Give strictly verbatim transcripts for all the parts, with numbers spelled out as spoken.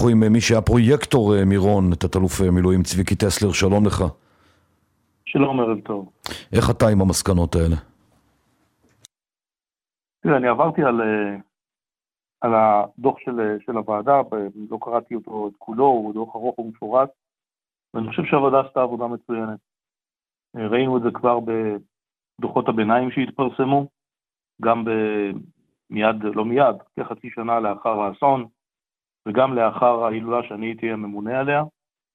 אנחנו עם מי שהיה פרויקטור מירון, תת-אלוף מילואים צביקי טסלר, שלום לך. שלום, ערב טוב. איך אתה עם המסקנות האלה? תראה, אני עברתי על, על הדוח של, של הוועדה, לא קראתי אותו את כולו, הוא דוח ארוך ומפורט, ואני חושב שהוועדה עשתה עבודה מצוינת. ראינו את זה כבר בדוחות הביניים שהתפרסמו, גם ב, מיד, לא מיד, כחצי שנה לאחר האסון, וגם לאחר ההילולה שאני הייתי הממונה עליה,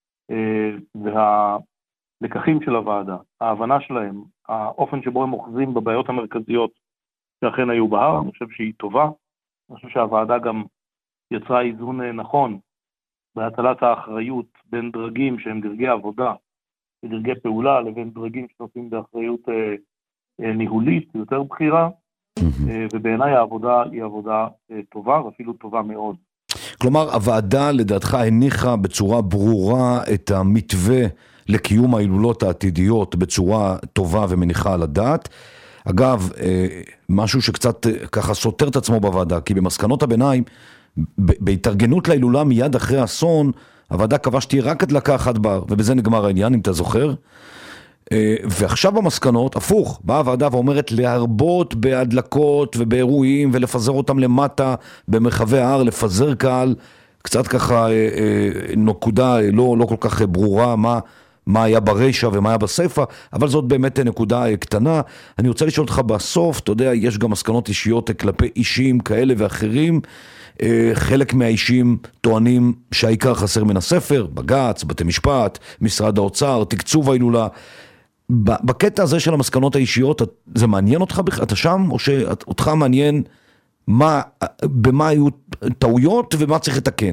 והלקחים של הוועדה, ההבנה שלהם, האופן שבו הם אוחזים בבעיות המרכזיות שאכן היו בהר, אני חושב שהיא טובה, אני חושב שהוועדה גם יצרה איזון נכון בהטלת האחריות בין דרגים שהם דרגי עבודה ודרגי פעולה, לבין דרגים שנושאים באחריות אה, אה, ניהולית, יותר בחירה, אה, ובעיניי העבודה היא עבודה אה, טובה, ואפילו טובה מאוד. כלומר, הוועדה לדעתך הניחה בצורה ברורה את המתווה לקיום ההילולות העתידיות בצורה טובה ומניחה על הדעת. אגב, משהו שקצת ככה סותר את עצמו בוועדה, כי במסקנות הביניים, בהתארגנות להילולה מיד אחרי האסון, הוועדה קבעה שתהיה רק הדלקה אחת בר, ובזה נגמר העניין, אם אתה זוכר. ועכשיו במסקנות, הפוך, באה הוועדה ואומרת להרבות בהדלקות ובאירועים, ולפזר אותם למטה במרחבי ההר, לפזר קהל, קצת ככה נקודה לא, לא כל כך ברורה מה, מה היה ברשע ומה היה בספר, אבל זאת באמת נקודה קטנה. אני רוצה לשאול אותך בסוף, אתה יודע, יש גם מסקנות אישיות כלפי אישים כאלה ואחרים, חלק מהאישים טוענים שהעיקר חסר מן הספר, בג"ץ, בתי משפט, משרד האוצר, תקצוב ההילולה. בקטע הזה של המסקנות האישיות, זה מעניין אותך בכלל? אתה שם? או שאותך מעניין מה, במה היו טעויות ומה צריך לתקן?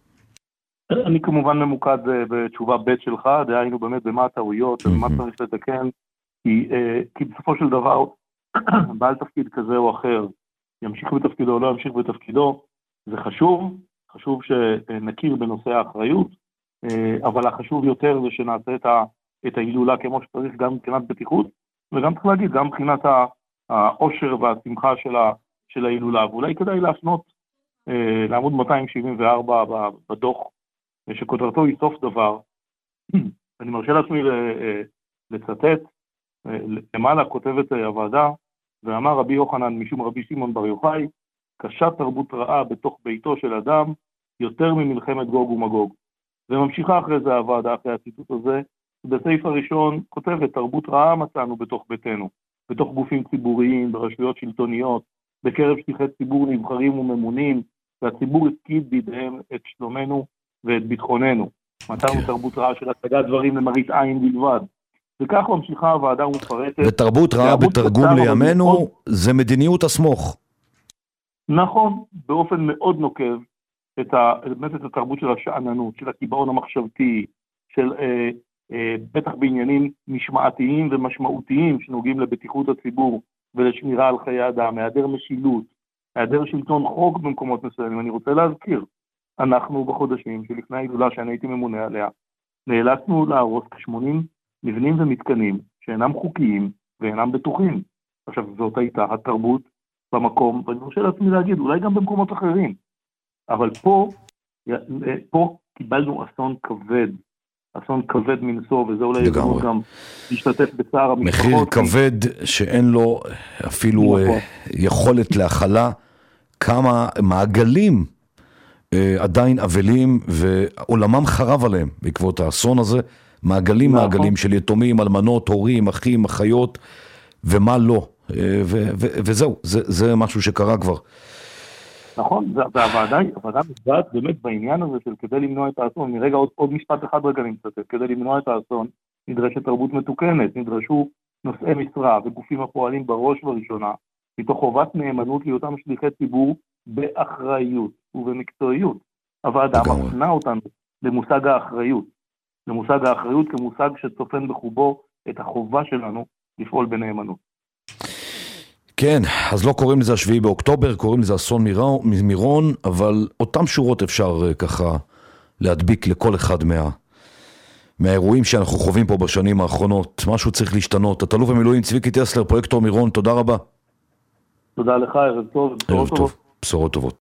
אני כמובן ממוקד בתשובה ב' שלך, דהיינו באמת במה הטעויות ומה צריך לתקן, כי, כי בסופו של דבר, בעל תפקיד כזה או אחר, ימשיך בתפקידו או לא ימשיך בתפקידו, זה חשוב, חשוב שנכיר בנושא האחריות, אבל החשוב יותר זה שנעשה את ה... את ההילולה כמו שצריך, גם מבחינת בטיחות, וגם צריך להגיד, גם מבחינת העושר והשמחה של, ה, של ההילולה. ואולי כדאי להפנות אה, לעמוד מאתיים שבעים וארבע בדוח, שכותרתו היא סוף דבר. אני מרשה לעצמי לצטט, אה, למעלה כותבת הוועדה, ואמר רבי יוחנן משום רבי שמעון בר יוחאי, קשה תרבות רעה בתוך ביתו של אדם, יותר ממלחמת גוג ומגוג. וממשיכה אחרי זה הוועדה, אחרי הציטוט הזה, בסעיף הראשון כותבת, תרבות רעה מצאנו בתוך ביתנו, בתוך גופים ציבוריים, ברשויות שלטוניות, בקרב שליחי ציבור נבחרים וממונים, והציבור הפקיד בידיהם את שלומנו ואת ביטחוננו. מצאנו תרבות רעה של הצגת דברים למראית עין בלבד. וכך ממשיכה הוועדה ומפרטת. ותרבות רעה בתרגום לימינו זה מדיניות הסמוך. נכון, באופן מאוד נוקב, את, ה, את התרבות של השעננות, של הקיבעון המחשבתי, של... אה, בטח בעניינים משמעתיים ומשמעותיים שנוגעים לבטיחות הציבור ולשמירה על חיי אדם, היעדר משילות, היעדר שלטון חוק במקומות מסוימים. אני רוצה להזכיר, אנחנו בחודשים שלפני ההילולה שאני הייתי ממונה עליה, נאלצנו להרוס כ-שמונים מבנים ומתקנים שאינם חוקיים ואינם בטוחים. עכשיו, זאת הייתה התרבות במקום, ואני רוצה לעצמי להגיד, אולי גם במקומות אחרים, אבל פה, פה קיבלנו אסון כבד, אסון כבד מנשוא, וזה אולי יגמור גם להשתתף בצער המשפחות. מחיר כבד שאין לו אפילו יכולת להכלה, כמה מעגלים עדיין אבלים, ועולמם חרב עליהם בעקבות האסון הזה, מעגלים מעגלים של יתומים, אלמנות, הורים, אחים, אחיות, ומה לא. וזהו, זה משהו שקרה כבר. נכון, והוועדה, הוועדה מזדעת באמת בעניין הזה של כדי למנוע את האסון, מרגע עוד, עוד משפט אחד רגע נמצאת, כדי למנוע את האסון, נדרשת תרבות מתוקנת, נדרשו נושאי משרה וגופים הפועלים בראש ובראשונה, מתוך חובת נאמנות לאותם שליחי ציבור באחריות ובמקצועיות. הוועדה מפנה אותנו למושג האחריות, למושג האחריות כמושג שצופן בחובו את החובה שלנו לפעול בנאמנות. כן, אז לא קוראים לזה השביעי באוקטובר, קוראים לזה אסון מירון, אבל אותם שורות אפשר ככה להדביק לכל אחד מה, מהאירועים שאנחנו חווים פה בשנים האחרונות. משהו צריך להשתנות. תת-אלוף במילואים צביקי טסלר, פרויקטור מירון, תודה רבה. תודה לך, ערב טוב. ערב טוב, בשורות טובות.